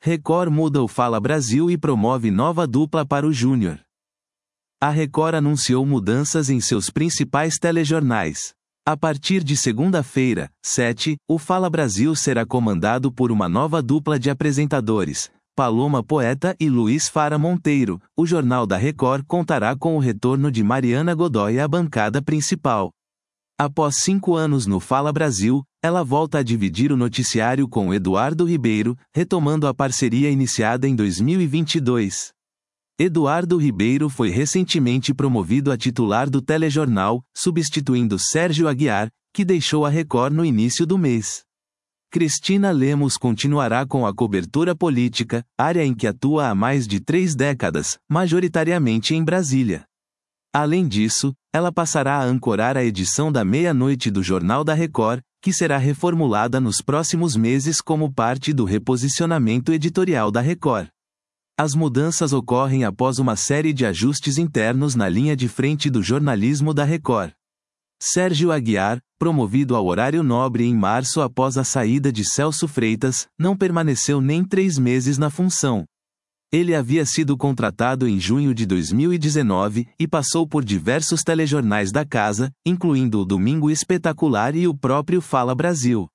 Record muda o Fala Brasil e promove nova dupla para o Júnior. A Record anunciou mudanças em seus principais telejornais. A partir de segunda-feira, 7, o Fala Brasil será comandado por uma nova dupla de apresentadores, Paloma Poeta e Luiz Fara Monteiro. O Jornal da Record contará com o retorno de Mariana Godoy à bancada principal. Após 5 anos no Fala Brasil, ela volta a dividir o noticiário com Eduardo Ribeiro, retomando a parceria iniciada em 2022. Eduardo Ribeiro foi recentemente promovido a titular do telejornal, substituindo Sérgio Aguiar, que deixou a Record no início do mês. Cristina Lemos continuará com a cobertura política, área em que atua há mais de 3 décadas, majoritariamente em Brasília. Além disso, ela passará a ancorar a edição da meia-noite do Jornal da Record, que será reformulada nos próximos meses como parte do reposicionamento editorial da Record. As mudanças ocorrem após uma série de ajustes internos na linha de frente do jornalismo da Record. Sérgio Aguiar, promovido ao horário nobre em março após a saída de Celso Freitas, não permaneceu nem 3 meses na função. Ele havia sido contratado em junho de 2019 e passou por diversos telejornais da casa, incluindo o Domingo Espetacular e o próprio Fala Brasil.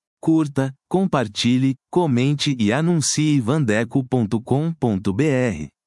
Curta, compartilhe, comente e anuncie vandeco.com.br.